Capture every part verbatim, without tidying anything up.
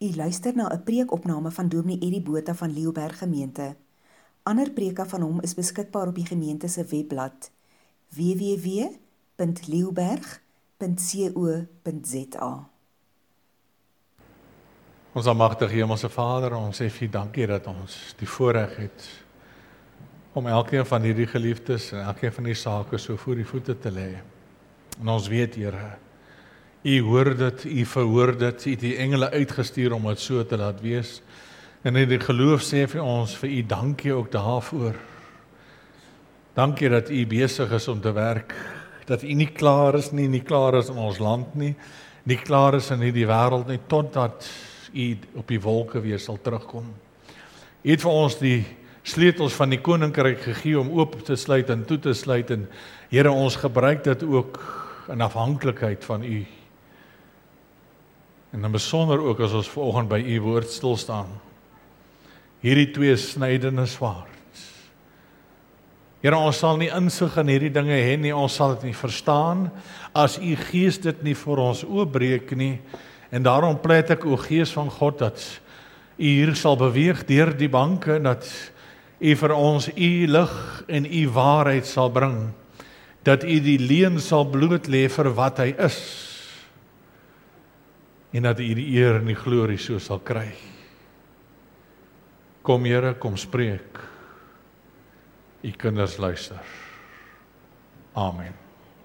U luister na 'n preekopname van Dominee Eddie Botha van Leeuberg Gemeente. Ander preke van hom is beskikbaar op die gemeente se webblad w w w punt leeuberg punt co punt z a. Ons almagtige Hemelse Vader, ons sê vir U dankie dat ons die voorreg het om elkeen van hierdie geliefdes en elkeen van die sake so voor die voete te lê. En ons weet, Here, U hoor dit, U verhoor dit, U het die engele uitgestuur om dit so te laat wees. En in die geloof sê vir ons, vir U dankie ook daarvoor. Dankie dat U besig is om te werk, dat U nie klaar is nie, nie klaar is in ons land nie, nie klaar is in hierdie wêreld nie, totdat U op die wolke weer sal terugkom. U het vir ons die sleutels van die koninkryk gegee om oop te sluit en toe te sluit, en Here, ons gebruik dit ook in afhanklikheid van U. En in besonder ook as ons vanoggend by U woord stil staan. Hierdie twee snydende swaard. Here, ons sal nie insig in hierdie dinge hê nie, ons sal dit nie verstaan, as U Gees dit nie vir ons oopbreek nie, en daarom pleit ek, o Gees van God, dat U hier sal beweeg deur die banke, dat U vir ons U lig en U waarheid sal bring, dat U die leuen sal bloot lê vir wat hy is, en dat U die eer en die glorie so sal kry. Kom Here, kom spreek. U kinders luister. Amen.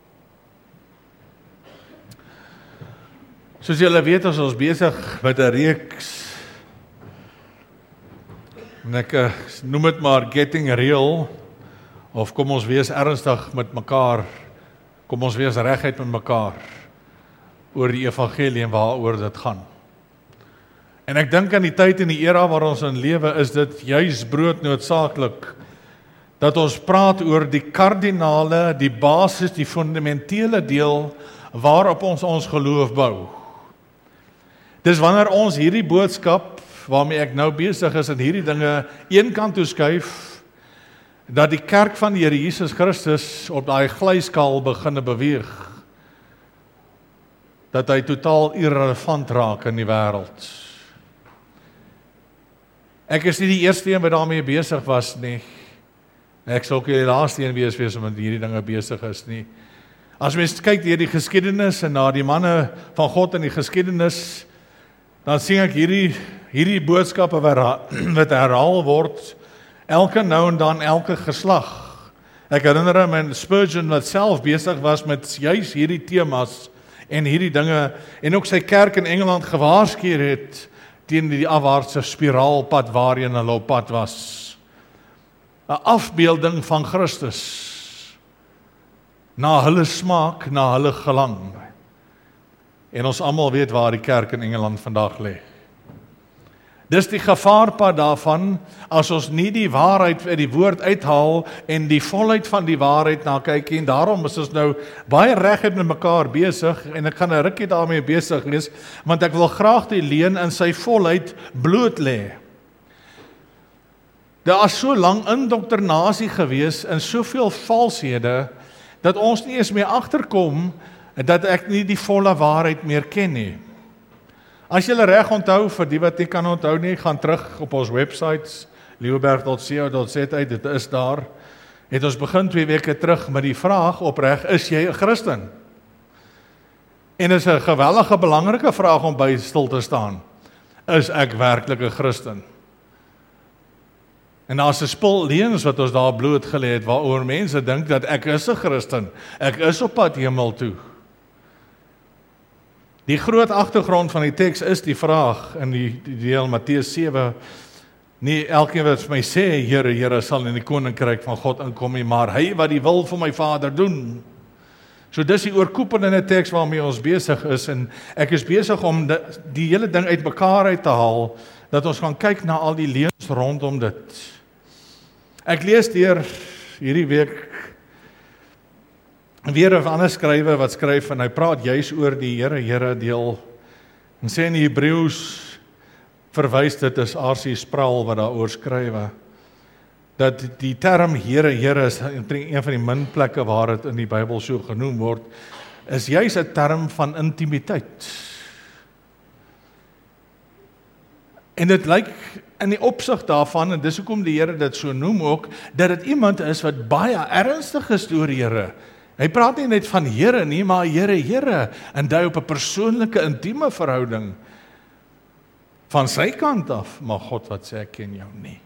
Soos julle weet, is ons besig met 'n reeks, en ek uh, noem dit maar Getting Real, of kom ons wees ernstig met mekaar, kom ons wees reguit met mekaar, oor die evangelie en waaroor dit gaan. En ek dink aan die tyd en die era waar ons in lewe, is dit juis broodnoodsaaklik, dat ons praat oor die kardinale, die basis, die fundamentele deel, waarop ons ons geloof bou. Dis wanneer ons hierdie boodskap, waarmee ek nou besig is, en hierdie dinge een kant toe skuif, dat die kerk van die Here Jesus Christus op daai glyskaal beginne beweeg, dat hy totaal irrelevant raak in die wêreld. Ek is nie die eerste een wat daarmee besig was nie. Ek sal ook die laaste een wees wees om met hierdie dinge besig is nie. As mens kyk deur die geskiedenis en na die manne van God in die geskiedenis, dan sien ek hierdie hierdie boodskappe wat herhaal word, elke nou en dan, elke geslag. Ek herinner my Spurgeon wat self besig was met juis hierdie temas en hierdie dinge, en ook sy kerk in Engeland gewaarsku het teen die afwaartse spiraalpad waarheen hulle op pad was. 'n Afbeelding van Christus, na hulle smaak, na hulle gelang. En ons almal weet waar die kerk in Engeland vandag lê. Dis die gevaarpad daarvan, as ons nie die waarheid uit die woord uithaal, en die volheid van die waarheid na kyk, en daarom is ons nou baie reguit met mekaar besig, en ek gaan 'n rukkie daarmee besig wees, want ek wil graag die leuen in sy volheid bloot lê. Daar is so lank indoktrinasie gewees, en soveel valshede, dat ons nie eens meer agterkom, dat ek nie die volle waarheid meer ken nie. As julle reg onthou, vir die wat nie kan onthou nie, gaan terug op ons websites, leeuberg punt co punt z a, dit is daar, het ons begin twee weke terug met die vraag opreg, is jy 'n Christen? En is 'n geweldige belangrike vraag om by stil te staan. Is ek werklik 'n Christen? En daar's 'n spul leuns wat ons daar blootgelê het, waaroor mense dink dat ek is 'n Christen, ek is op pad hemel toe. Die groot agtergrond van die teks is die vraag in die, die deel Matteus sewe, nie elkeen wat vir my sê, Here, Here, sal in die koninkryk van God inkom nie, maar hy wat die wil van my Vader doen. So dis die oorkoepelende teks waarmee ons besig is, en ek is besig om die, die hele ding uit mekaar uit te haal, dat ons gaan kyk na al die leuns rondom dit. Ek lees deur hierdie week weer 'n ander skrywer wat skryf, en hy praat juis oor die Here, Here deel, en sê in die Hebreëus verwys dit as R C Sproul wat daaroor skrywe, dat die term Here, Here is een van die min plekke waar dit in die Bybel so genoem word, is juis 'n term van intimiteit. En dit lyk in die opsig daarvan, en dis hoekom die Here dit so noem ook, dat dit iemand is wat baie ernstig is oor die Here. Hy praat nie net van Here nie, maar Here, Here, en dui op 'n persoonlike, intieme verhouding van sy kant af, maar God wat sê, ek ken jou nie.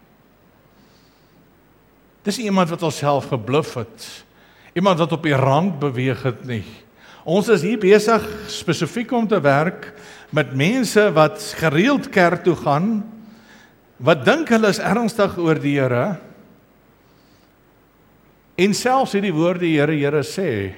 Dis iemand wat onsself gebluf het, iemand wat op die rand beweeg het nie. Ons is hier besig spesifiek om te werk met mense wat gereeld kerk toe gaan, wat dink hulle is ernstig oor die Here, en selfs hierdie woorde die Here, Here sê,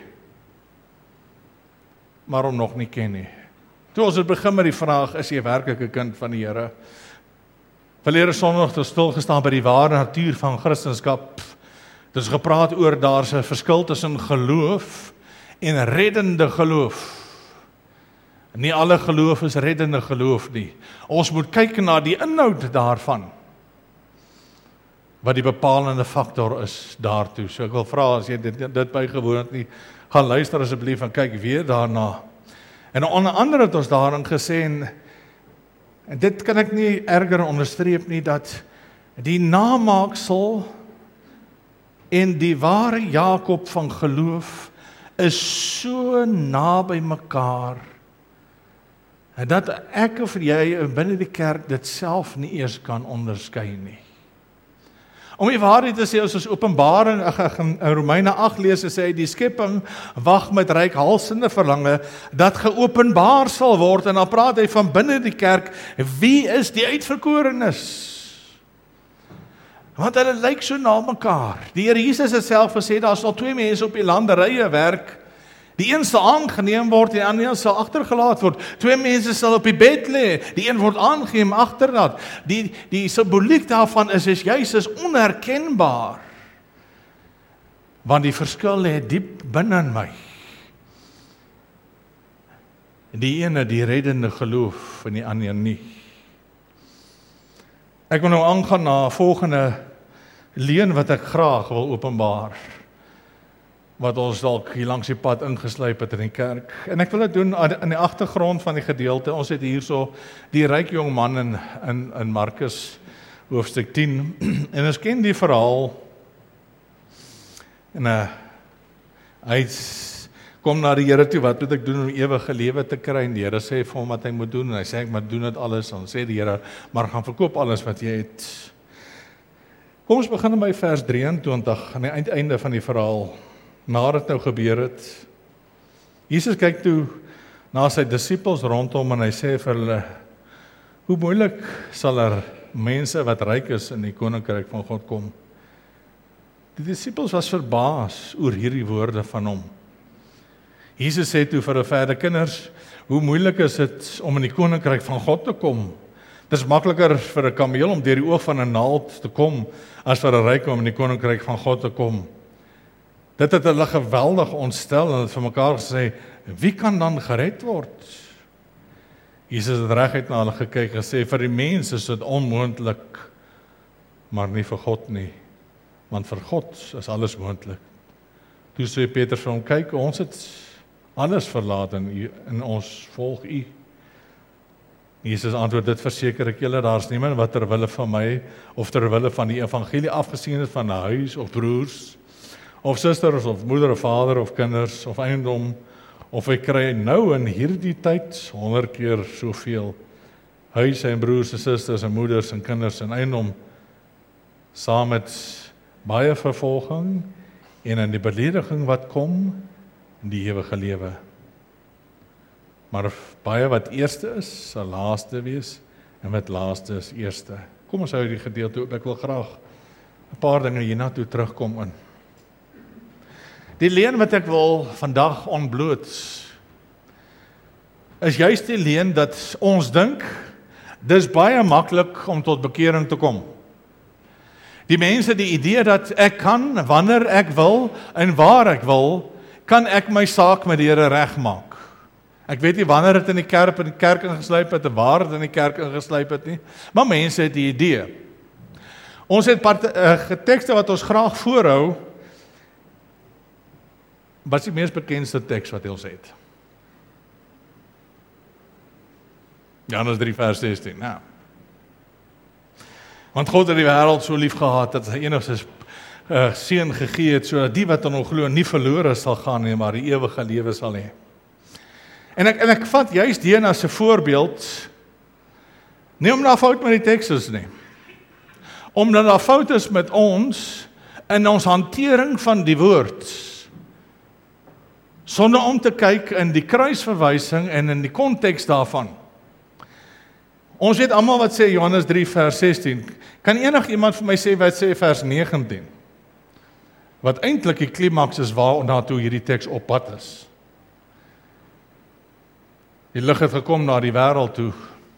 maar hom nog nie ken nie. Toe ons het begin met die vraag, is jy werklik 'n kind van die Here? Verlede Sondag het stil gestaan by die ware natuur van Christendom. Dit is gepraat oor daar's 'n verskil tussen geloof en reddende geloof. Nie alle geloof is reddende geloof nie. Ons moet kyk na die inhoud daarvan, wat die bepalende faktor is daartoe. So ek wil vra, as jy dit, dit bygewoon het nie, gaan luister asseblief en kyk weer daarna. En onder andere het ons daarin gesê, en, en dit kan ek nie erger onderstreep nie, dat die namaaksel en die ware Jakob van geloof is so naby mekaar, en dat ek of jy binne die kerk dit self nie eers kan onderskei nie. Om die waarheid te sê, as ons Openbaring in Romeine agt lees, sê hy, die skepping wag met reikhalsende verlange, dat geopenbaar sal word, en dan praat hy van binne die kerk, wie is die uitverkorenes? Want hulle lyk so na mekaar. Die Here Jesus het self gesê, daar sal twee mense op die landerye werk, die een sal aangeneem word, die ander sal agtergelaat word. Twee mense sal op die bed lê, die een word aangeneem, agterlaat. Die, die simboliek daarvan is, is juist is onherkenbaar. Want die verskil lê diep binne in my. Die ene die reddende geloof, en die ander nie. Ek wil nou aangaan na volgende leen wat ek graag wil openbaar, wat ons dalk hier langs die pad ingesluip het in die kerk. En ek wil dit doen in die agtergrond van die gedeelte. Ons het hierso die ryk jong man in, in, in Markus hoofstuk tien, en ons ken die verhaal, en uh, hy kom na die Here toe, wat moet ek doen om ewige lewe te kry? En die Here sê vir hom wat hy moet doen, en hy sê, ek moet doen dit alles, en sê die Here, maar gaan verkoop alles wat jy het. Kom ons begin by vers drieëntwintig, aan die einde van die verhaal, nadat nou gebeur het. Jesus kyk toe na sy disippels rondom, en hy sê vir hulle, hoe moeilik sal er mense wat ryk is in die koninkryk van God kom? Die disippels was verbaas oor hierdie woorde van hom. Jesus sê toe vir hulle verder, kinders, hoe moeilik is dit om in die koninkryk van God te kom? Dit is makliker vir 'n kameel om deur die oog van 'n naald te kom, as vir 'n ryk om in die koninkryk van God te kom. Dit het hulle geweldig ontstel, en het vir mekaar gesê, wie kan dan gered word? Jesus het reguit na hulle gekyk en gesê, vir die mens is dit onmoontlik, maar nie vir God nie, want vir God is alles moontlik. Toe sê Petrus vir hom, kyk, ons het alles verlaat en, u, en ons volg u. Jesus antwoord, dit verseker ek julle, daar is niemand wat ter wille van my, of ter wille van die evangelie afgesien het van 'n huis, of broers, of susters, of moeder, of vader, of kinders, of eiendom, of hy kry nou in hierdie tyd honderd keer soveel huise en broers en susters en moeders en kinders en eiendom, saam met baie vervolging en in die belediging wat kom, in die ewige lewe. Maar baie wat eerste is, sal laaste wees, en wat laaste is eerste. Kom ons hou die gedeelte op, ek wil graag 'n paar dinge hierna toe terugkom in. Die leen wat ek wil vandag ontbloot, is juist die leen dat ons dink, dis baie maklik om tot bekering te kom. Die mense die idee dat ek kan, wanneer ek wil, en waar ek wil, kan ek my saak met die Here regmaak. Ek weet nie wanneer dit in die kerk in die kerk ingesluip het, en waar dit in die kerk ingesluip het nie, maar mense het die idee. Ons het part, uh, tekste wat ons graag voorhou, wat is die mees bekendste teks wat ons het? Johannes drie vers sestien, nou. Want God het die wêreld so lief gehad dat sy enigste uh, seun gegee het sodat die wat aan hom glo nie verlore sal gaan nie, maar die ewige lewe sal hê. En ek en ek vat juist die een as 'n voorbeeld, nie omdat daar fout met die teks is nie, omdat daar fout is met ons in ons hantering van die woord, sonder om te kyk in die kruisverwysing en in die konteks daarvan. Ons weet almal wat sê Johannes drie vers sestien. Kan enig iemand vir my sê wat sê vers negentien? Wat eintlik die klimaks is waarna toe hierdie teks op pad is. Die lig het gekom na die wêreld toe,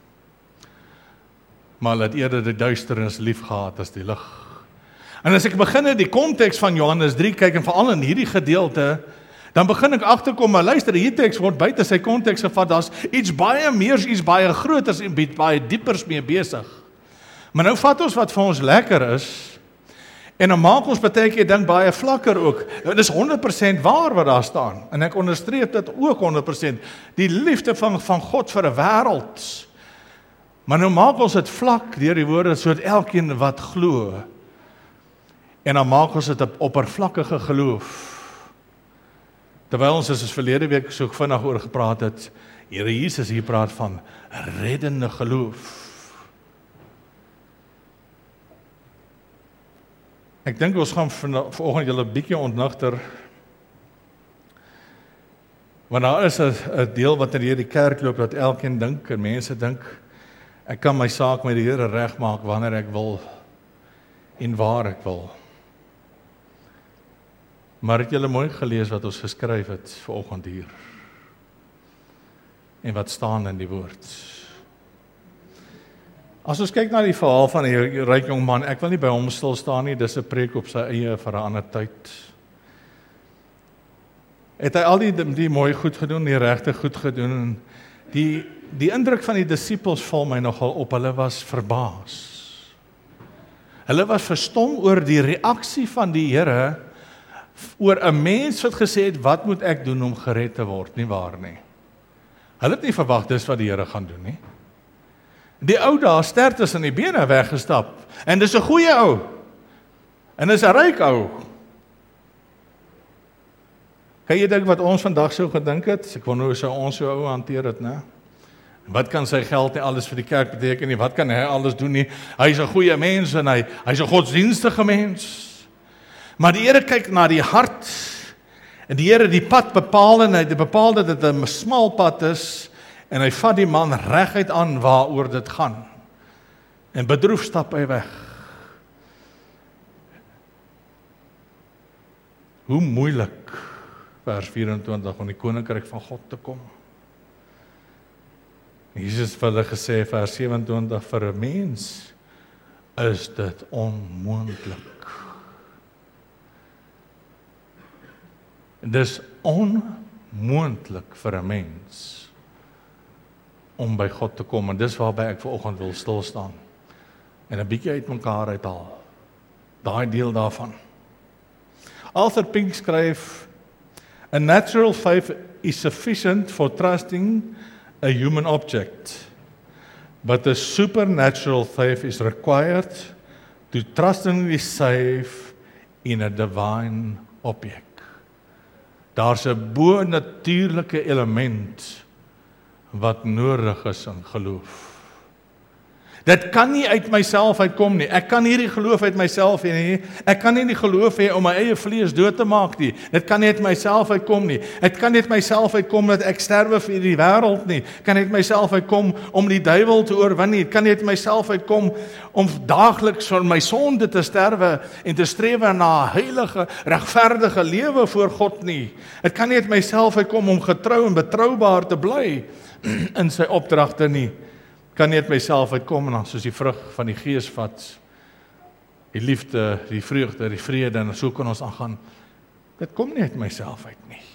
maar het eerder die duisternis lief gehad as die lig. En as ek begin in die konteks van Johannes drie kyk en veral in hierdie gedeelte, dan begin ek agterkom, maar luister, hierdie teks word buite sy konteks gevat, daar's iets baie meer, iets baie groters en baie diepers mee besig. Maar nou vat ons wat vir ons lekker is, en dan maak ons baie keer dink baie vlakker ook. Dit is honderd persent waar wat daar staan, en ek onderstreep dit ook honderd persent, die liefde van, van God vir 'n wêreld. Maar nou maak ons dit vlak deur die woorde, sodat elkeen wat glo, en dan maak ons dit 'n oppervlakkige geloof. Terwyl ons is verlede week so vinnig oor gepraat het, Here Jesus hier praat van reddende geloof. Ek dink ons gaan vanoggend julle 'n bietjie ontnigter, want daar is 'n deel wat in hierdie kerk loop, dat elkeen dink, en mense dink, ek kan my saak met die Here regmaak wanneer ek wil, en waar ek wil. Maar het julle mooi gelees wat ons geskryf het vanoggend hier? En wat staan in die woord? As ons kyk na die verhaal van die ryk jong man, ek wil nie by hom stil staan nie, dis 'n preek op sy eie vir 'n ander tyd. Het hy al die, die mooi goed gedoen, die regte goed gedoen, die, die indruk van die disippels val my nogal op, hulle was verbaas. Hulle was verstom oor die reaksie van die Here, oor 'n mens wat gesê het, wat moet ek doen om gered te word, nie waar nie. Hulle het nie verwag dis wat die Here gaan doen nie. Die ou daar sterk tussen die bene weggestap, en dis 'n goeie ou, en dis 'n ryk ou. Kan jy dink wat ons vandag sou gedink het? Ek wonder hoe sou ons so ou hanteer het, né? Wat kan sy geld nie alles vir die kerk beteken nie, wat kan hy alles doen nie, hy is 'n goeie mens, en hy, hy is 'n godsdienstige mens. Maar die Here kyk na die hart, en die Here die pad bepaal, en hy bepaal dat dit 'n smal pad is, en hy vat die man reguit aan waaroor dit gaan. En bedroef stap hy weg. Hoe moeilik, vers vyf-en-twintig, om die koninkryk van God te kom. Jesus het hulle gesê, vers sewe-en-twintig, vir 'n mens is dit onmoontlik. Dis onmoontlik vir 'n mens om by God te kom, en dis waarby ek vanoggend wil stil staan en 'n bietjie uitmekaar uithaal, daai deel daarvan. Arthur Pink skryf, a natural faith is sufficient for trusting a human object, but a supernatural faith is required to trustingly save in a divine object. Daar's 'n bo-natuurlike element wat nodig is in geloof. Dit kan nie uit myself uitkom nie. Ek kan nie die geloof uit myself hê nie. Ek kan nie die geloof hê om my eie vlees dood te maak nie. Dit kan nie uit myself uitkom nie. Dit kan nie uit myself uitkom dat ek sterwe vir die wêreld nie. Kan nie uit myself uitkom om die duiwel te oorwin nie. Dit kan nie uit myself uitkom om daagliks vir my sonde te sterwe en te streef na 'n heilige, regverdige lewe voor God nie. Dit kan nie uit myself uitkom om getrou en betroubaar te bly in sy opdragte nie. Kan nie uit myself uitkom en dan soos die vrug van die Gees vat, die liefde, die vreugde, die vrede, en so kan ons aangaan. Dit kom nie uit myself uit nie.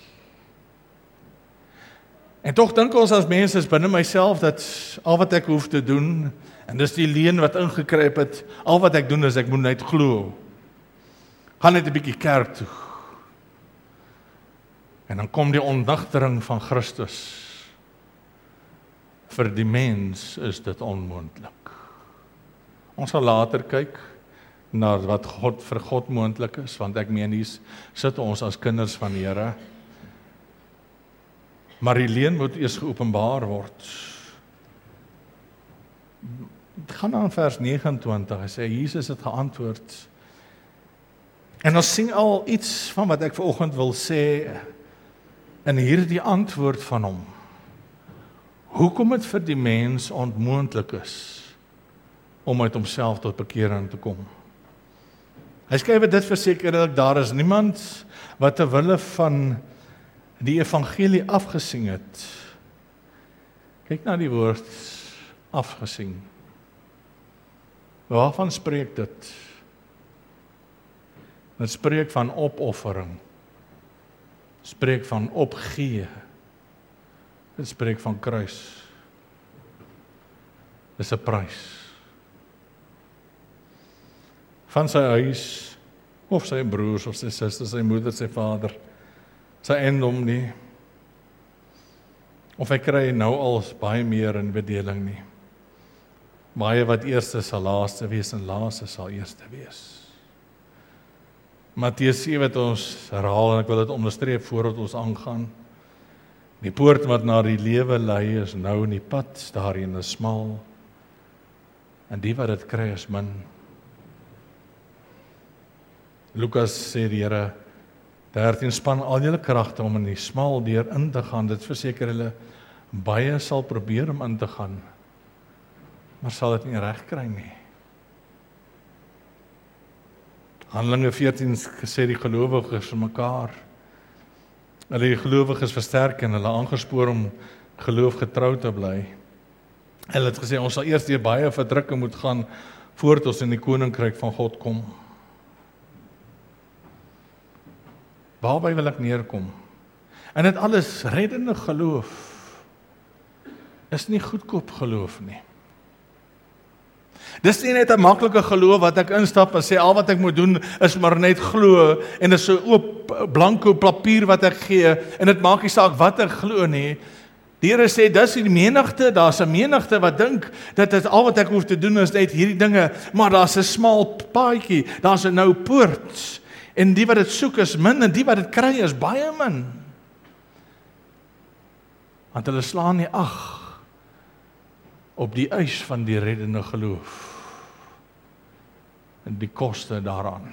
En tog dink ons as mense is binne myself dat al wat ek hoef te doen, en dis die leuen wat ingekruip het, al wat ek doen is ek moet net glo. Gaan net 'n bietjie kerk toe. En dan kom die ontnigtering van Christus. Vir die mens is dit onmoontlik. Ons sal later kyk na wat God vir God moontlik is, want ek meen hier sit ons as kinders van die Here. Maar die leen moet eers geopenbaar word. Gaan aan vers nege en twintig, hy sê, Jesus het geantwoord. En ons sien al iets van wat ek vanoggend wil sê, in hierdie antwoord van hom. Hoekom het vir die mens onmoontlik is, om uit homself tot bekering te kom? Hy skryf dit versekerlik, daar is niemand wat ter wille van die evangelie afgesien het. Kyk na die woord afgesien. Waarvan spreek dit? Dit spreek van opoffering. Spreek van opgee. Dit spreek van kruis. Dit is 'n prys. Van sy huis, of sy broers, of sy susters, sy moeder, sy vader, sy eiendom nie. Of hy kry nou al baie meer in bedeling nie. Baie wat eerste sal laaste wees en laaste sal eerste wees. Matteus sewe wat ons herhaal en ek wil dit onderstreep voordat ons aangaan. Die poort wat na die lewe lei is nou in die pad, daarin is smal. En die wat dit kry is min. Lukas sê die Here, dertien span al julle kragte om in die smal deur in te gaan. Dit verseker hulle, baie sal probeer om in te gaan, maar sal dit nie reg kry nie. Handelinge veertien sê die gelowiges vir mekaar, hulle die gelowiges versterk en hulle aangespoor om geloof getrou te bly. Hulle het gesê, ons sal eers deur baie verdrukking moet gaan, voordat ons in die koninkryk van God kom. Waarby wil ek neerkom? En dit alles reddende geloof is nie goedkoop geloof nie. Dis nie net 'n maklike geloof wat ek instap en sê al wat ek moet doen is maar net glo en dis 'n oop blanko papier wat ek gee en dit maak nie saak wat ek glo nie. Die Here sê dis die menigte, daar's 'n menigte wat dink dat dit al wat ek hoef te doen is net hierdie dinge, maar daar's 'n smal paadjie, daar's 'n nou poort. En die wat dit soek is min, en die wat dit kry is baie min. Want hulle slaan nie ag op die eis van die reddende geloof. En die koste daaraan.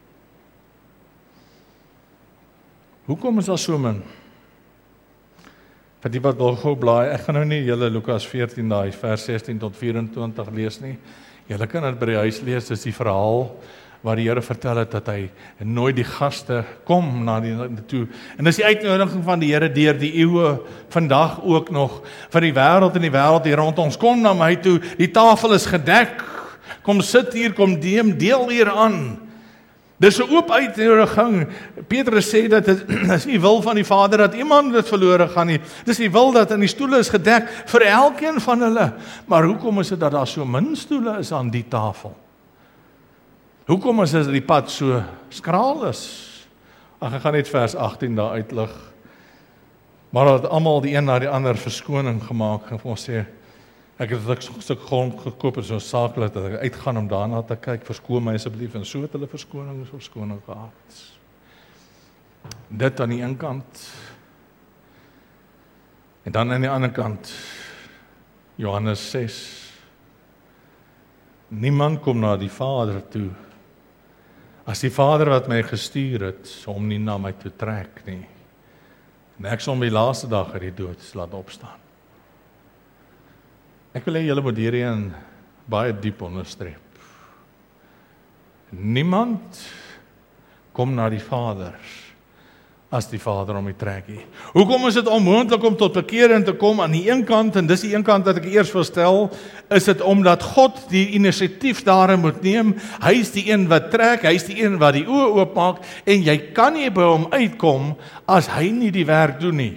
Hoekom is daar so min? Vir die wat wil gou blaai, ek gaan nou nie julle Lukas veertien, daai vers sestien tot vyf-en-twintig lees nie. Julle kan dit by die huis lees, dis die verhaal waar die Here vertel het dat hy nooit die gaste kom na die toe. En dis die uitnodiging van die Here deur die eeue vandag ook nog vir die wêreld en die wêreld hier rond ons. Kom na my toe, die tafel is gedek. Kom sit hier, kom deem, deel hier aan. Dis 'n oop uitnodiging. Petrus sê dat dit is nie wil van die Vader dat iemand dit verlore gaan nie. Dis die wil dat in die stoele is gedek vir elkeen van hulle. Maar hoekom is dit dat daar so min stoele is aan die tafel? Hoekom is dit dat die pad so skraal is? Ag, ek gaan net vers agttien daar uitlig. Maar dat almal die een na die ander verskoning gemaak en ons sê, ek het 'n stuk grond gekoop en so saaklik dat ek uitgaan om daarna te kyk, verskoon my asseblief, en so het hulle verskoning of verskoning gehad. Dit aan die een kant. En dan aan die ander kant, Johannes ses. Niemand kom na die Vader toe, as die Vader wat my gestuur het, om nie na my toe trek nie. En ek sal om die laaste dag uit die dood laat opstaan. Ek wil hê julle moet hierin baie diep onderstreep. Niemand kom na die Vader as die Vader om die trek nie. Hoekom is dit onmoontlik om tot bekering te kom aan die een kant, en dis die een kant wat ek eers wil stel, is dit omdat God die inisiatief daarin moet neem. Hy is die een wat trek, hy is die een wat die oë oopmaak, en jy kan nie by hom uitkom as hy nie die werk doen nie.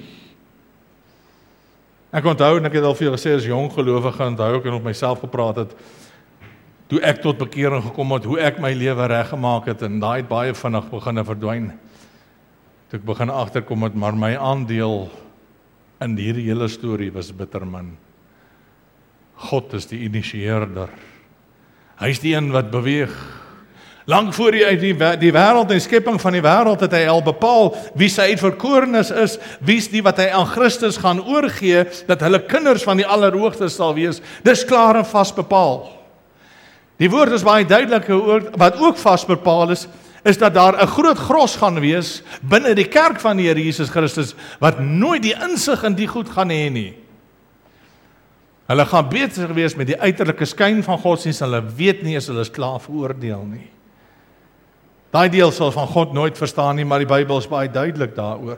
Ek onthou, en ek het al vir julle gesê, as jong gelowige, onthou ek en op myself gepraat het, toe ek tot bekering gekom het, hoe ek my lewe reggemaak het, en daai het baie vinnig begin verdwyn. Toe ek begin agterkom het, maar my aandeel in hierdie hele storie was bitter min. God is die initieerder. Hy is die een wat beweeg. Lang voor die, die, die wêreld en skepping van die wêreld het hy al bepaal wie sy uitverkorenes is, wie is die wat hy aan Christus gaan oorgee, dat hulle kinders van die Allerhoogste sal wees. Dis klaar en vas bepaal. Die woord is baie duidelik, wat ook vas bepaal is, is dat daar 'n groot gros gaan wees binne die kerk van die Here Jesus Christus, wat nooit die insig in die goed gaan hê nie. Hulle gaan besig wees met die uiterlike skyn van godsdienst, hulle weet nie as hulle is klaar veroordeel nie. Daai deel sal van God nooit verstaan nie, maar die Bybel is baie duidelik daaroor.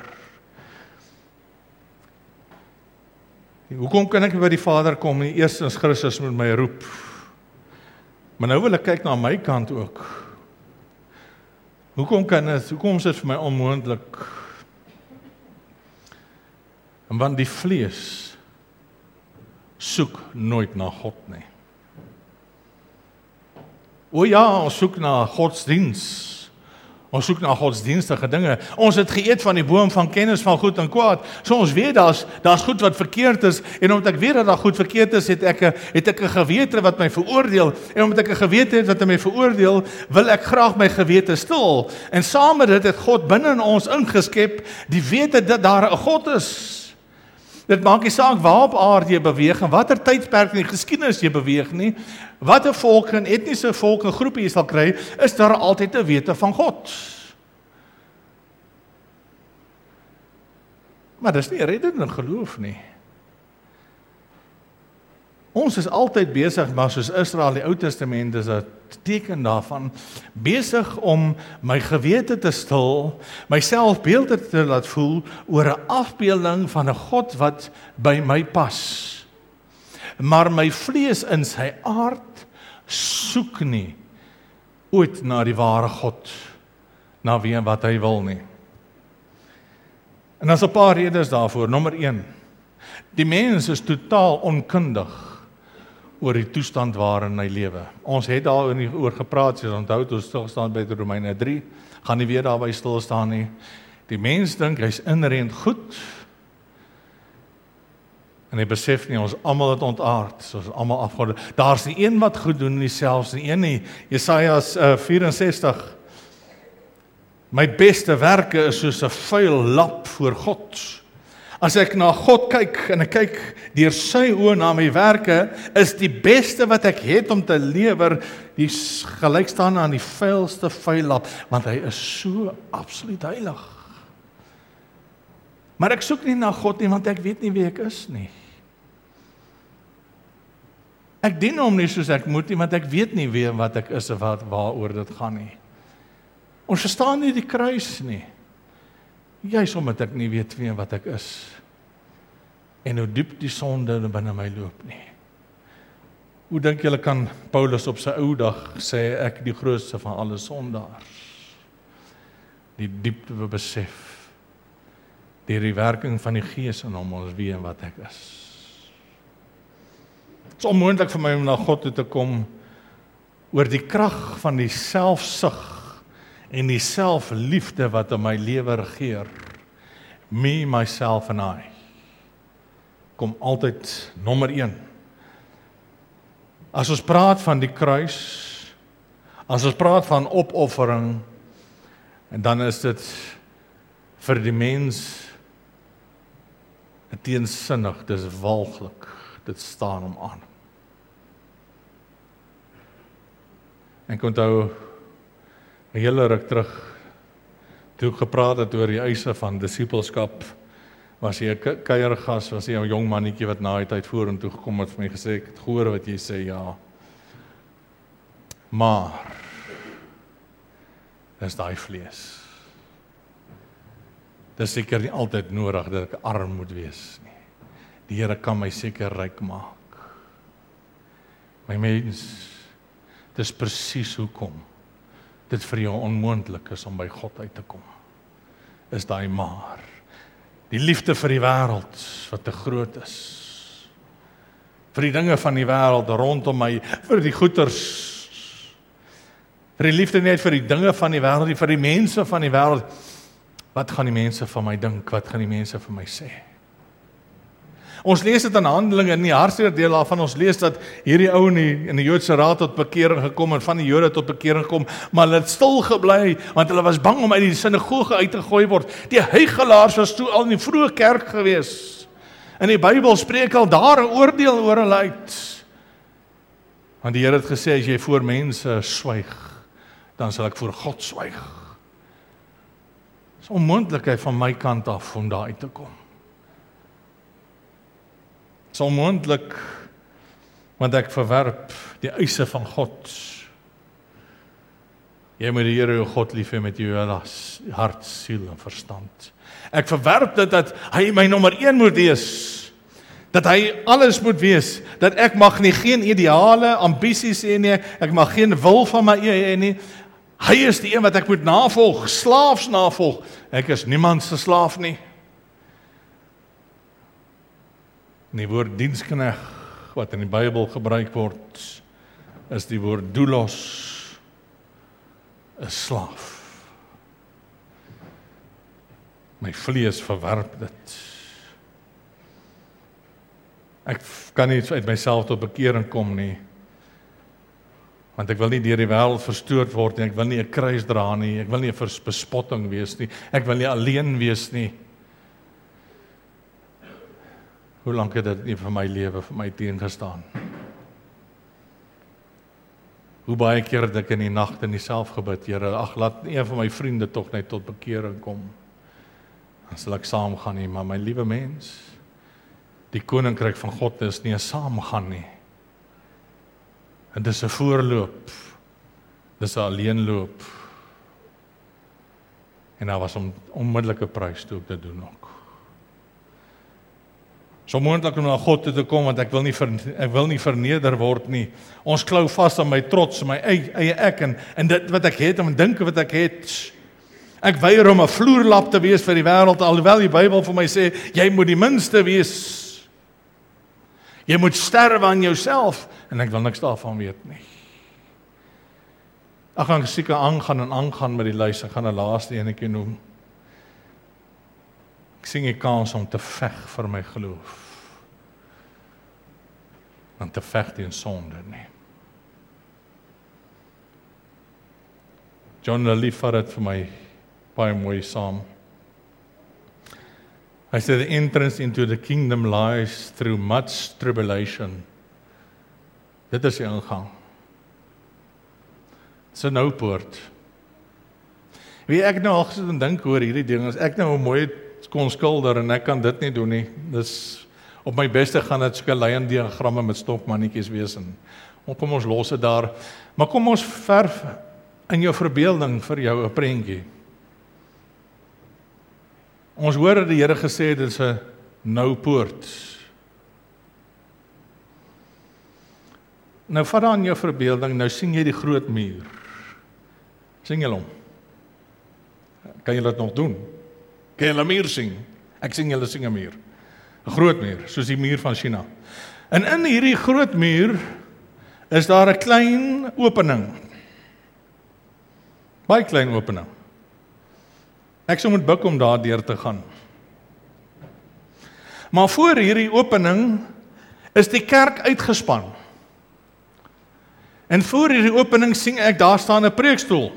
Hoekom kan ek by die Vader kom en eerstens Christus moet my roep? Maar nou wil ek kyk na my kant ook. Hoekom kan dit, hoekom is dit vir my onmoontlik? Want die vlees soek nooit na God nie. O ja, ons soek na godsdiens. Ons soek na godsdienstige dinge. Ons het geëet van die boom van kennis van goed en kwaad. So ons weet daar's daar's goed wat verkeerd is, en omdat ek weet dat daar goed verkeerd is, het ek 'n het ek 'n gewete wat my veroordeel. En omdat ek 'n gewete het wat my veroordeel, wil ek graag my gewete stil. En saam met dit het God binne in ons ingeskep die wete dat daar 'n God is. Dit maak nie saak waar op aarde jy beweeg en watter tydperk in die geskiedenis jy beweeg nie. Watter volk en etniese volk en groepe jy sal kry, is daar altyd 'n wete van God. Maar dis nie reddende geloof nie. Ons is altyd besig, maar soos Israel, die Ou Testament is 'n teken daarvan, besig om my gewete te stil, myself beelde te laat voel oor 'n afbeelding van 'n God wat by my pas. Maar my vlees in sy aard soek nie ooit na die ware God, na wie en wat hy wil nie. En daar's 'n paar redes daarvoor. Nommer een, die mens is totaal onkundig oor die toestand waarin hy lewe. Ons het daar oor gepraat, as onthou, toe stilstaan by Romeine drie, gaan nie weer daarby stilstaan nie. Die mens dink hy's inherënt goed, en hy besef nie, ons almal het ontaard, soos almal afgode. Daar's nie een wat goed doen nie, selfs nie een nie. Jesaja uh, vyf-en-sestig, my beste werke is soos 'n vuil lap voor God. As ek na God kyk, en ek kyk deur sy oë na my werke, is die beste wat ek het om te lewer, die gelyk staan aan die vuilste vuil lap, want hy is so absoluut heilig. Maar ek soek nie na God nie, want ek weet nie wie ek is nie. Ek dien hom nie soos ek moet nie, want ek weet nie wie en wat ek is of wat waaroor dit gaan nie. Ons verstaan nie die kruis nie. Juis omdat ek nie weet wie en wat ek is. En hoe diep die sonde binne my loop nie. Hoe dink julle kan Paulus op sy ou dag sê ek die grootste van alle sondaars? Die diepte besef, deur die werking van die Gees in hom, ons weet wat ek is. Het is onmoontlik vir my om na God toe te kom oor die krag van die selfsug en die selfliefde wat in my lewe regeer. Me, myself and I. Kom altyd nommer een. As ons praat van die kruis, as ons praat van opoffering, en dan is dit vir die mens teensinnig, dis walglik, dit staan hom aan. En ek onthou 'n hele ruk terug, toe ek gepraat het oor die eise van disippelskap, was hy 'n kuiergas, was hy 'n jong mannetjie wat na die tyd vorentoe gekom het vir my gesê, ek het gehoor wat jy sê, ja. Maar, dis daai vlees. Dis seker nie altyd nodig dat ek arm moet wees nie. Die Here kan my seker ryk maak. My mens, dis presies hoekom dit vir jou onmoontlik is om by God uit te kom. Is daai maar. Die liefde vir die wêreld wat te groot is. Vir die dinge van die wêreld rondom my, vir die goeders. Vir die liefde net vir die dinge van die wêreld, vir die mense van die wêreld. Wat gaan die mense van my dink? Wat gaan die mense van my sê? Ons lees dit in Handelinge, in die hartseer deel daarvan, ons lees dat hierdie ou in die, in die Joodse raad tot bekering gekom, en van die Jode tot bekering gekom, maar hulle het stil gebly, want hulle was bang om uit die sinagoge uitgegooi word. Die huigelaars was toe al in die vroeë kerk gewees. En die Bybel spreek al daar 'n oordeel oor hulle uit. Want die Here het gesê, as jy voor mense swyg, dan sal ek voor God swyg. Dit is onmoontlikheid van my kant af om daar uit te kom. Dit is onmoontlik, want ek verwerp die eise van God. Jy moet die Here jou God lief hê met jou hele hart, siel en verstand. Ek verwerp dit dat hy my nommer een moet wees. Dat hy alles moet wees. Dat ek mag nie geen ideale, ambisies hê nie. Ek mag geen wil van my eie hê nie. Hy is die een wat ek moet navolg, slaafs navolg. Ek is niemand se slaaf nie. En die woord dienskneg wat in die Bybel gebruik word, is die woord doulos, 'n slaaf. My vlees verwerp dit. Ek kan nie uit myself tot bekering kom nie, want ek wil nie deur die wêreld verstoord word nie, ek wil nie 'n kruis dra nie, ek wil nie 'n bespotting wees nie, ek wil nie alleen wees nie. Hoe lank het dit nie vir my lewe, vir my teengestaan? Hoe baie keer het ek in die nag in die selfgebid, Here, ag, laat een van my vriende tog net tot bekering kom. Dan sal ek saamgaan nie, maar my liewe mens, die koninkryk van God is nie 'n saamgaan nie. En dis 'n voorloop. Dis 'n alleenloop. En daar was 'n onmiddellike prys toe ek dit doen ook. So moontlik om na God toe te kom, want ek wil nie ver, ek wil nie verneder word nie. Ons klou vas aan my trots, my eie, eie ek en, en dit wat ek het, en dink wat ek het. Ek weier om 'n vloerlap te wees vir die wêreld, alhoewel die Bybel vir my sê, jy moet die minste wees. Jy moet sterwe aan jouself, en ek wil niks daarvan weet nie. Ek gaan seker aangaan en aangaan met die lys, ek gaan 'n laaste enetjie noem. Ek sien 'n kans om te veg vir my geloof. En te veg teen sonde nie. John Leaf vat dit vir my baie mooi saam. Hy sê the entrance into the kingdom lies through much tribulation. Dit is die ingang. Dit is 'n nou poort. Wie ek nou al gesit en dink oor hierdie ding, as ek nou 'n mooi kon skilder en ek kan dit nie doen nie. Dis op my beste gaan dit soeke lyn diagramme met stokmannetjies wees en kom ons los dit daar. Maar kom ons verf in jou verbeelding vir jou 'n prentjie. Ons hoor dat die Here gesê het dit is 'n nou poort. Nou vat aan jou verbeelding, nou sien jy die groot muur. Sien jy hom? Kan jy dit nog doen? Kan jy 'n muur sien? Ek sien julle sien 'n muur. 'n Groot muur, soos die muur van China. En in hierdie groot muur is daar 'n klein opening. Baie klein opening. Ek sou moet buig om daar deur te gaan. Maar voor hierdie opening is die kerk uitgespan. En voor hierdie opening sien ek daar staan 'n preekstoel.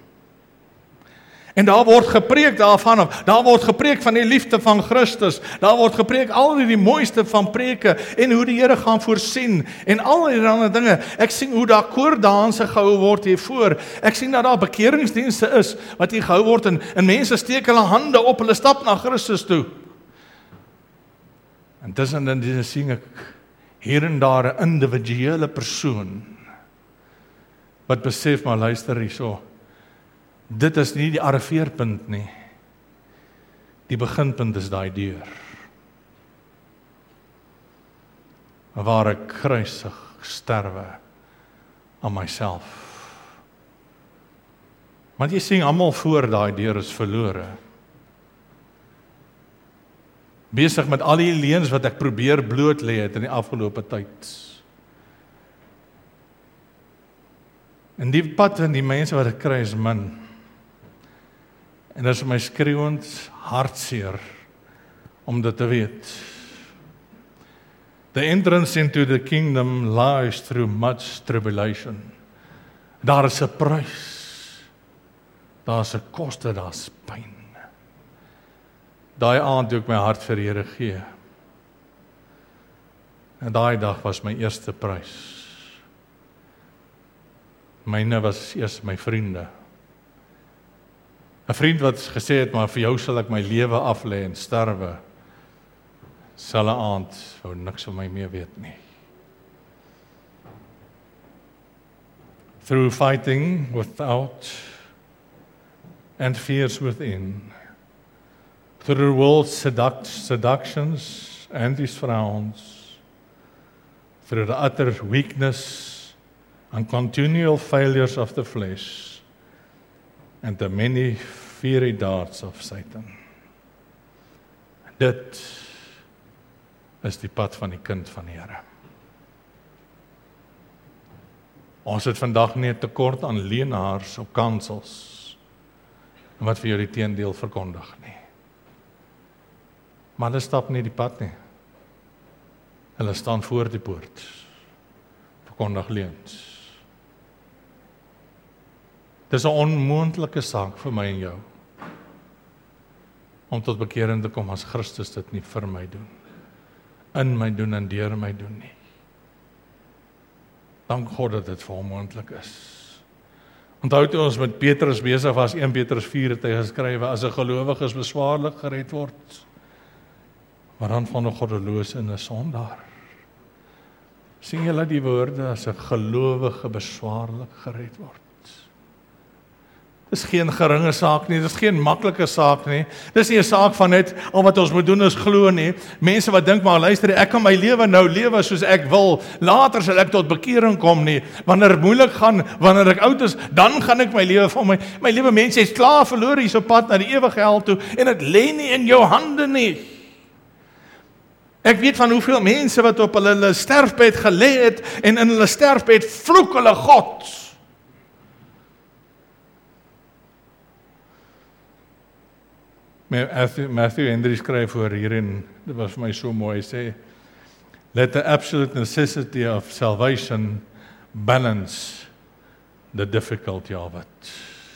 En daar word gepreek daarvan af. Daar word gepreek van die liefde van Christus. Daar word gepreek al die mooiste van preke en hoe die Here gaan voorsien en al die ander dinge. Ek sien hoe daar koordanse gehou word hier voor. Ek sien dat daar bekeringsdienste is wat hier gehou word en, en mense steek hulle hande op, hulle stap na Christus toe. En tussen in dit sien ek hier en daar 'n individuele persoon wat besef, maar luister hierso. Dit is nie die arriveerpunt nie. Die beginpunt is daai deur. Waar ek kruisig sterwe aan myself. Want jy sien almal voor daai deur is verlore. Besig met al die leuns wat ek probeer bloot lê het in die afgelope tyd. En die pad en die mense wat ek kry is min. En dit is my skreeuend hartseer om dit te weet. The entrance into the kingdom lies through much tribulation. Daar is 'n prys. Daar is 'n koste, daar is pyn. Daai aand toe ek my hart vir die Here gee. En daai dag was my eerste prys. Myne was eers my vriende. 'n Vriend wat gesê het, maar vir jou sal ek my lewe aflê en sterwe. Selfe aand wou niks van my meer weet nie. Through fighting without and fears within, through the world's seduct, seductions and his frowns, through the utter weakness and continual failures of the flesh, and the many fiery darts of Satan. Dit is die pad van die kind van die Here. Ons het vandag nie 'n tekort aan leenaars op kansels wat vir jou die teendeel verkondig nie. Maar hulle stap nie die pad nie. Hulle staan voor die poort. Verkondig leuns. Dis 'n onmoontlike saak vir my en jou om tot bekering te kom as Christus dit nie vir my doen, in my doen en deur my doen nie. Dank God dat dit vir hom moontlik is. Onthou toe ons met Petrus besig was, Eerste Petrus vier het hy geskrywe, as 'n gelowige beswaarlik gered word, maar dan van 'n goddelose en 'n sondaar. Sien julle die woorde, as 'n gelowige beswaarlik gered word? Dis geen geringe saak nie, dis geen maklike saak nie. Dis nie 'n saak van net al wat ons moet doen is glo nie. Mense wat dink maar luister, ek kan my lewe nou lewe soos ek wil. Later sal ek tot bekering kom nie. Wanneer dit moeilik gaan, wanneer ek oud is, dan gaan ek my lewe van my my lewe mense is klaar verloor hier op pad na die ewige hel toe en dit lê nie in jou hande nie. Ek weet van hoeveel mense wat op hulle, hulle sterfbed gelê het en in hulle sterfbed vloek hulle God. Matthew, Matthew Henry skryf voor hierin, dit was vir my so mooi, hy sê, let the absolute necessity of salvation balance the difficulty of it.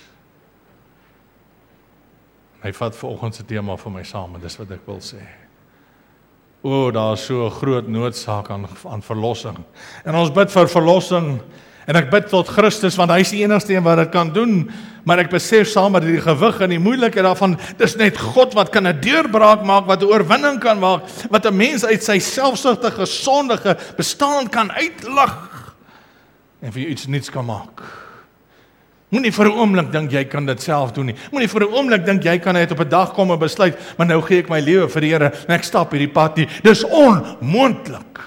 Hy vat vanoggend se tema vir my saam, en dis wat ek wil sê. O, daar is so 'n groot noodsaak aan, aan verlossing. En ons bid vir verlossing, en ek bid tot Christus, want hy is die enigste een wat dit kan doen, maar ek besef saam met die gewig en die moeilikheid daarvan, dis net God wat kan 'n deurbraak maak, wat 'n oorwinning kan maak, wat 'n mens uit sy selfsugtige, sondige bestaan kan uitlig, en vir jou iets nuuts kan maak. Moenie vir 'n oomblik dink jy kan dit self doen nie. Moenie vir 'n oomblik dink jy kan net op 'n dag kom en besluit, maar nou gee ek my lewe vir die Here en ek stap hierdie pad nie. Dis onmoontlik.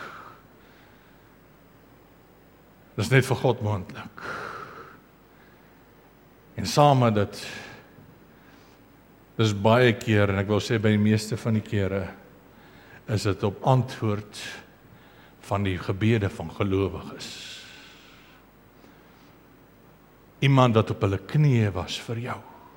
Dis net vir God moontlik. En saam met dit, dis baie keer, en ek wil sê by die meeste van die kere, is dit op antwoord van die gebede van gelowiges. Iemand wat op hulle knieë was vir jou.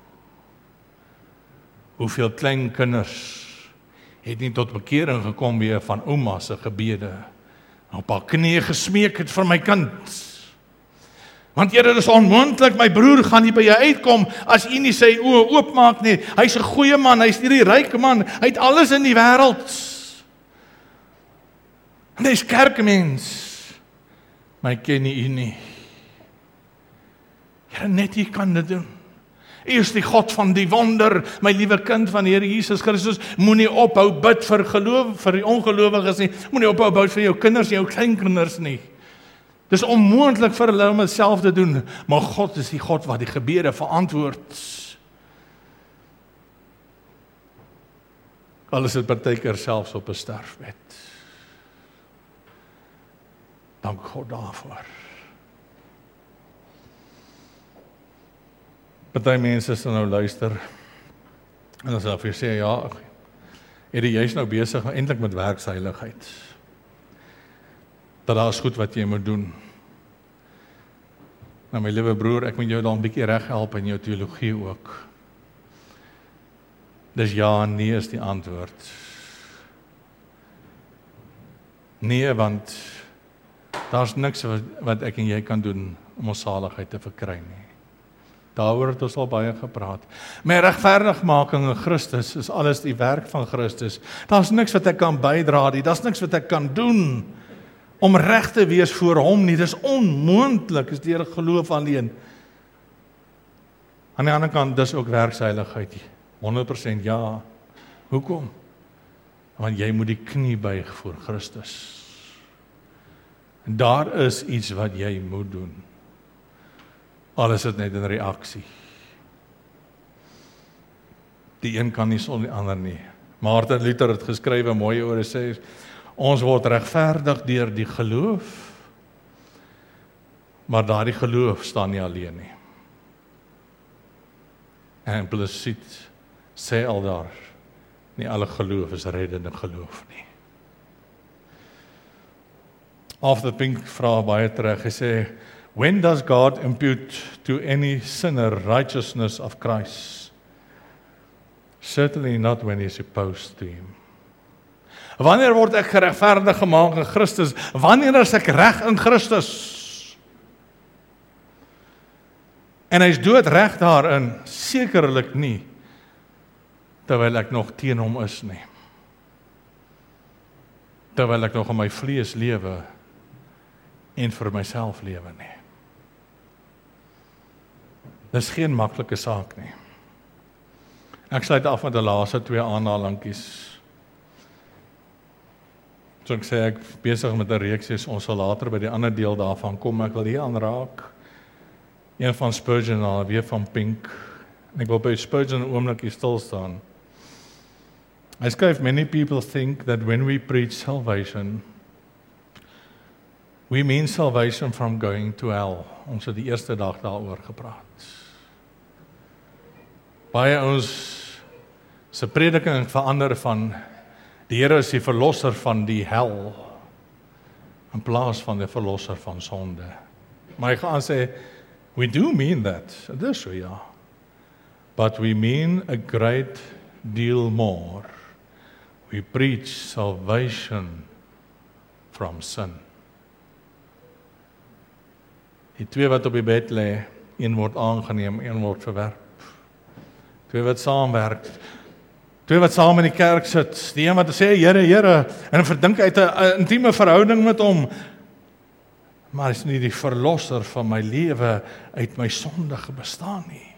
Hoeveel klein kinders het nie tot bekering gekom weer van ouma se gebede, op haar knieë gesmeek het vir my kind. Want Here, dit is onmoontlik, my broer gaan nie by jou uitkom, as u nie sy oë oopmaak nie. Hy's 'n goeie man, hy's nie die ryke man, hy het alles in die wêreld. En hy's kerkmens, maar hy ken nie u nie. Here, net U kan dit doen. U is die God van die wonder, my liewe kind van die Here Jesus Christus. Moenie ophou bid vir geloof, vir die ongelowiges nie. Moenie ophou bid vir jou kinders en jou kleinkinders nie. Dis onmoontlik vir hulle om dit self te doen, maar God is die God wat die gebede verantwoord. Al is dit partykeer selfs op 'n sterfbed. Dank God daarvoor. Party mense sal nou luister, en dan sal vir sê, ja, Eddie, jy is nou besig eintlik met werkseiligheid. Dat daar is goed wat jy moet doen. Nou my liewe broer, ek moet jou dan 'n bietjie reg help in jou teologie ook. Dis ja en nee is die antwoord. Nee, want daar's niks wat, wat ek en jy kan doen om ons saligheid te verkry nie. Daaroor het ons al baie gepraat. My regverdigmaking in Christus is alles die werk van Christus. Daar's niks wat ek kan bydra nie, daar's niks wat ek kan doen om reg te wees voor hom nie. Dis onmoontlik, is deur geloof alleen. Aan die ander kant, dis ook werksheiligheid. honderd persent ja. Hoekom? Want jy moet die knie buig voor Christus. En daar is iets wat jy moet doen. Al is dit net in reaksie. Die een kan nie sonder die ander nie. Martin Luther het geskryf 'n mooi oor, hy sê, ons word regverdig deur die geloof, maar daardie geloof staan nie alleen nie. En implisiet sê al daar, nie alle geloof is reddende geloof nie. Arthur Pink vra baie terug, hy sê, when does God impute to any sinner righteousness of Christ? Certainly not when he is opposed to him. Wanneer word ek geregverdig gemaak in Christus? Wanneer is ek reg in Christus? En hy is doodreg daarin, sekerlik nie, terwyl ek nog teen hom is nie. Terwyl ek nog in my vlees lewe en vir myself lewe nie. Dis geen maklike saak nie. Ek sluit af met die laaste twee aanhalingkies. So ek sê ek besig met 'n reeks, ons sal later by die ander deel daarvan kom, ek wil hier aanraak. Een van Spurgeon en weer van Pink. En ek wil by Spurgeon 'n oomblikie stil staan. Hy skryf, many people think that when we preach salvation, we mean salvation from going to hell. Ons het die eerste dag daaroor gepraat. Baie ons se prediking verander van die Here is die verlosser van die hel in plaas van die verlosser van sonde. Maar hy gaan sê, we do mean that. Dit is so, ja. But we mean a great deal more. We preach salvation from sin. Die twee wat op die bed lê, een word aangeneem, een word verwerp. Twee wat saamwerk, twee wat saam in die kerk sit, die een wat sê, Here, Here, en verdink uit 'n intieme verhouding met hom, maar is nie die verlosser van my lewe uit my sondige bestaan nie.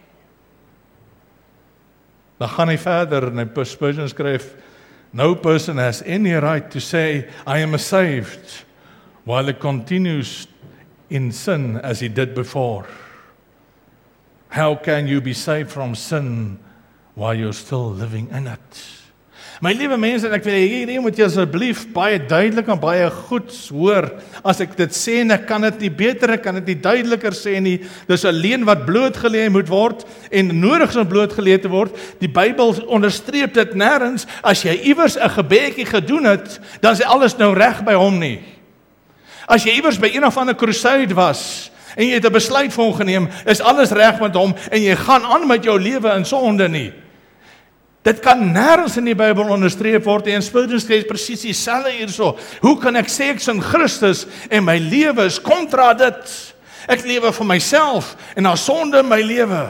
Dan gaan hy verder, en hy Spurgeon skryf, no person has any right to say, I am saved, while he continues in sin as he did before. How can you be saved from sin while you're still living in it? My liewe mense, en ek wil hierdie moet jy asseblief baie duidelik en baie goed hoor. As ek dit sê en ek kan dit nie beter, ek kan dit nie duideliker sê nie. Dis 'n leen wat blootgelê moet word en nodig is om blootgelê te word. Die Bybel onderstreep dit nêrens. As jy iewers 'n gebedjie gedoen het, dan is alles nou reg by hom nie. As jy iewers by een of ander crusade was en jy het 'n besluit vir hom geneem, is alles reg met hom en jy gaan aan met jou lewe in sonde nie. Dit kan nêrens in die Bybel onderstreep word en Spurgeon sê presies dieselfde hierso. Hoe kan ek sê ek is in Christus en my lewe is kontra dit? Ek lewe vir myself en daar sonde in my lewe.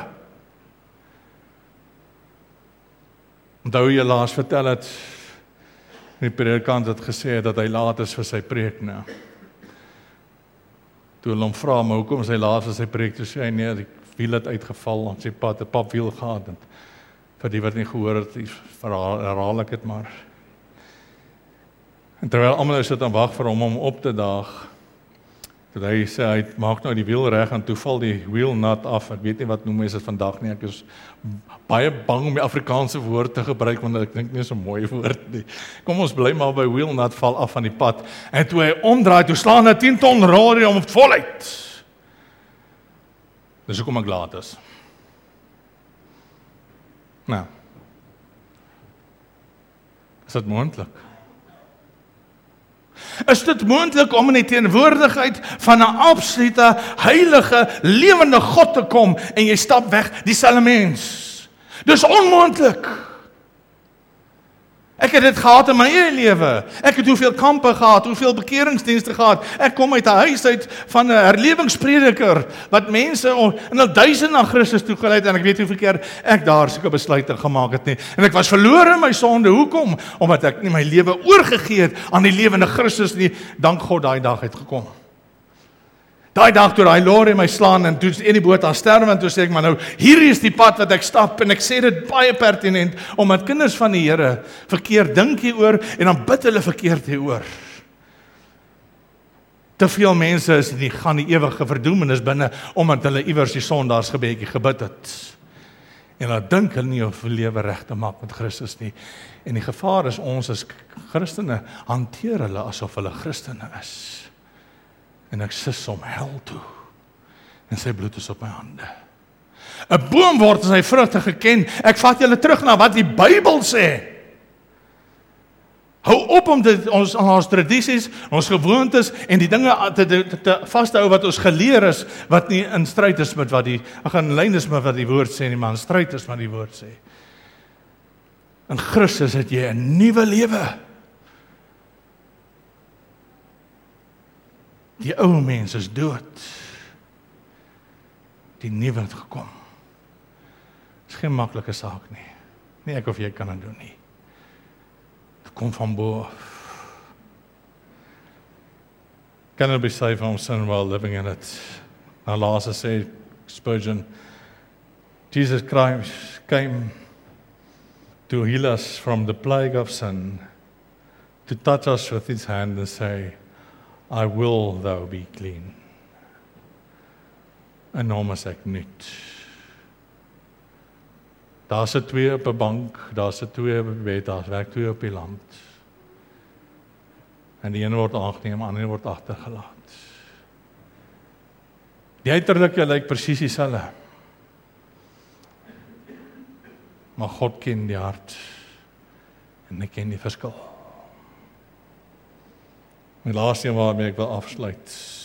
Onthou jy laas vertel het, die predikant het gesê dat hy laat is vir sy preek nou. Toe hulle hom vra, maar hoekom is hy laat vir sy preek? Toe sê hy, nee, die wiel het uitgeval op sy pad, 'n papwiel gehad. En vir die wat nie gehoor het, verhaal, herhaal ek het maar. En terwyl almal sit en wag vir hom om op te daag, toe hy sê, hy maak nou die wiel reg, en toe val die wheel nut af. Ek weet nie wat noem mense dit vandag nie, ek is baie bang om die Afrikaanse woord te gebruik, want ek dink nie is 'n mooi woord nie. Kom ons bly maar by wheel nut, val af van die pad. En toe hy omdraai, toe slaan 'n tien ton lorry om voluit. Dis hoekom ek laat is. Nou, is dit moontlik? Is dit moontlik om in die teenwoordigheid van 'n absolute, heilige, lewende God te kom en jy stap weg, dieselfde mens? Dis onmoontlik. Ek het dit gehad in my eie lewe. Ek het hoeveel kampe gehad, hoeveel bekeringsdienste gehad. Ek kom uit 'n huis uit van 'n herlewingsprediker, wat mense in hul duisend na Christus toe gelei het, en ek weet hoeveel keer ek daar sulke besluite gemaak het nie. En ek was verlore in my sonde. Hoekom? Omdat ek nie my lewe oorgegee het aan die lewende Christus nie. Dank God, daai dag het gekom. Daai dag toe daai lorry my slaan en toe in die boot aan sterwe, en toe sê ek, maar nou, hierdie is die pad wat ek stap, en ek sê dit baie pertinent, omdat kinders van die Here verkeerd dink hieroor, en dan bid hulle verkeerd hieroor. Te veel mense is nie gaan die ewige verdoemenis binne, omdat hulle iewers die sondaarsgebedjie gebid het. En dan dink hulle nie of hulle lewe reg te maak met Christus nie. En die gevaar is, ons as Christene hanteer hulle asof hulle Christene is. En ek sis om hel toe, en sy bloed is op my hande. 'n Boom word as hy vrugte geken. Ek vat julle terug na wat die Bybel sê. Hou op om dit, ons, ons tradisies, ons gewoontes, en die dinge te, te, te vas te hou wat ons geleer is, wat nie in stryd is met wat die, ag in lyn is met wat die woord sê nie, maar in stryd is met die woord sê. In Christus het jy 'n nuwe lewe. Die ou mens is dood. Die nuwe het gekom. Dit is geen maklike saak nie. Nie ek of jy kan dit doen nie. Dit kom van bo af. Cannot be saved from sin while living in it. Nou laat ons sê, Spurgeon, Jesus Christ came to heal us from the plague of sin, to touch us with his hand and say, I will thou be clean. En nou is ek nuut. Daar sit twee op 'n bank, daar sit twee op 'n bed, daar werk twee op die land. En die een word aangeneem, die ander word agtergelaat. Die uiterlike lyk presies dieselfde. Maar God ken die hart, en hy ken die verskil. Die laaste een waarmee ek wil afsluit.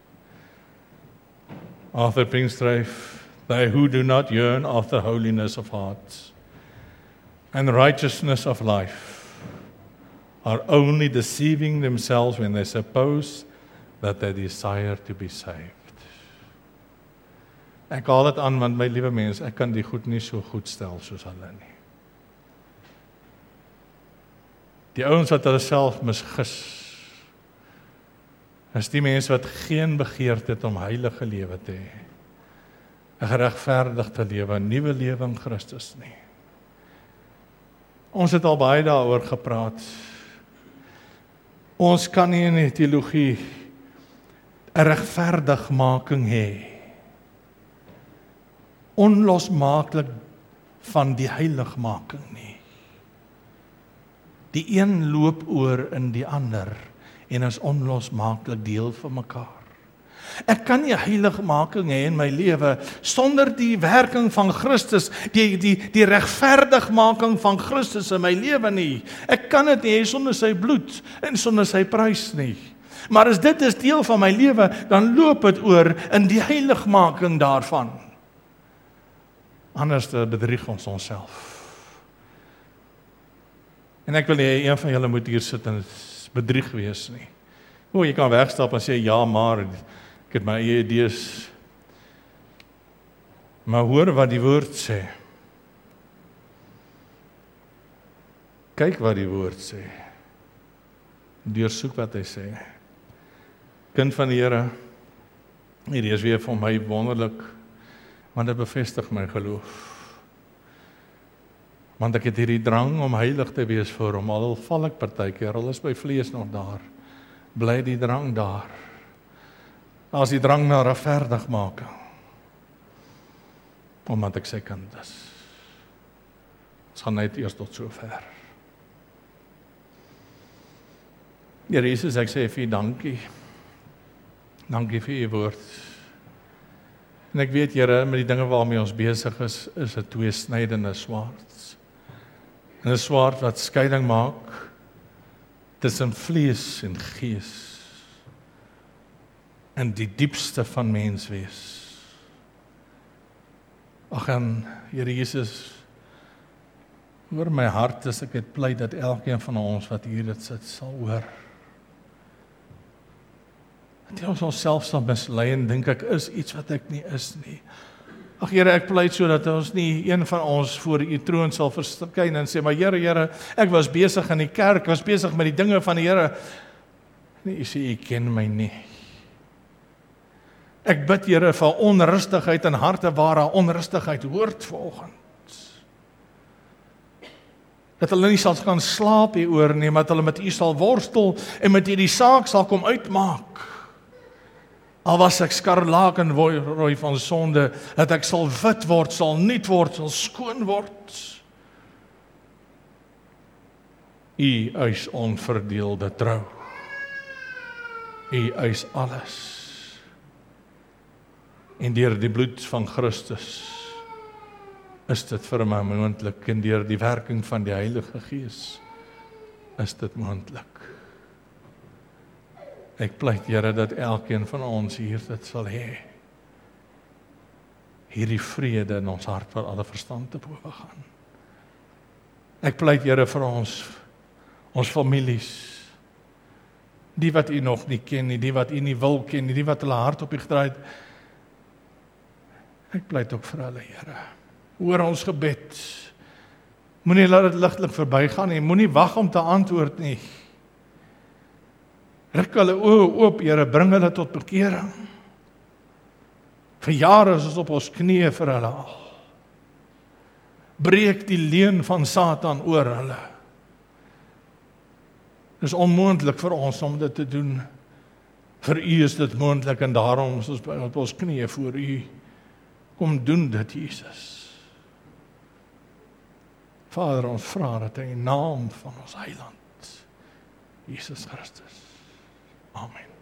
Arthur Pinkstreif, they who do not yearn after holiness of heart and righteousness of life are only deceiving themselves when they suppose that they desire to be saved. Ek haal dit aan, want my liewe mens, ek kan die goed nie so goed stel soos hulle nie. Die ouens wat hulle self misgis, is die mense wat geen begeerte het om heilige lewe te hê, 'n geregverdigde lewe, 'n nuwe lewe in Christus nie. Ons het al baie daaroor gepraat. Ons kan nie in die teologie 'n regverdigmaking hê, onlosmaaklik van die heiligmaking nie. Die een loop oor in die ander, en is onlosmaaklik deel van mekaar. Ek kan nie heiligmaking hê in my lewe sonder die werking van Christus, die die die regverdigmaking van Christus in my lewe nie. Ek kan dit nie hê sonder sy bloed en sonder sy prys nie. Maar as dit is deel van my lewe, dan loop dit oor in die heiligmaking daarvan. Anders bedrieg ons onsself. En ek wil nie een van julle moet hier sit en bedrieg wees nie. O, jy kan wegstap en sê, ja, maar ek het my eie idees. Maar hoor wat die woord sê. Kyk wat die woord sê. Deursoek wat hy sê. Kind van die Here, hierdie is weer vir my wonderlik, want dit bevestig my geloof. Want ek het hierdie drang om heilig te wees vir hom, al val ek partykeer, al is my vlees nog daar, bly die drang daar. As die drang na regverdigmaking, omdat ek sy kind is. Ons gaan net eers tot so ver. Here Jesus, ek sê vir u dankie. Dankie vir u woord. En ek weet, Here, met die dinge waarmee ons besig is, is 'n tweesnydende swaard. En 'n swaard wat skeiding maak tussen vlees en gees. In die diepste van menswees. Ag en Here Jesus, Oor my hart is ek het pleit dat elkeen van ons wat hier dit sit sal hoor. Dat ons onsself sal mislei en dink ek is iets wat ek nie is nie. Ag Here, ek pleit so dat ons nie een van ons voor U troon sal verskyn en sê, maar Here, Here, ek was besig in die kerk, ek was besig met die dinge van die Here. Nee, U sê, U ken my nie. Ek bid, Here, vir onrustigheid in harte waar daar onrustigheid hoort vanoggend. Dat hulle nie sal kan slaap hieroor nie, maar dat hulle met U sal worstel en met U die saak sal kom uitmaak. Al was ek skarlaken rooi van sonde, dat ek sal wit word, sal nuut word, sal skoon word. U eis onverdeelde trou. U eis alles. En deur die bloed van Christus is dit vir my moontlik, en deur die werking van die Heilige Gees is dit moontlik. Ek pleit, Here, dat elkeen van ons hier dit sal hê. Hierdie vrede in ons hart wat alle verstand te bowe gaan. Ek pleit, Here, vir ons, ons families, die wat U nog nie ken nie, die wat U nie wil ken nie, die wat hulle hart op U gedraai het. Ek pleit ook vir hulle, Here. Hoor ons gebed. Moenie laat dit ligtelik verbygaan nie, moenie wag om te antwoord nie. Ruk hulle oë oop, Here, bring hulle tot bekering. Vir jare is ons op ons knieë vir hulle al. Breek die leuen van Satan oor hulle. Dit is onmoontlik vir ons om dit te doen. Vir U is dit moontlik en daarom is ons op ons knieë voor U. Kom doen dit, Jesus. Vader, ons vra dat in die naam van ons Heiland, Jesus Christus. Amen.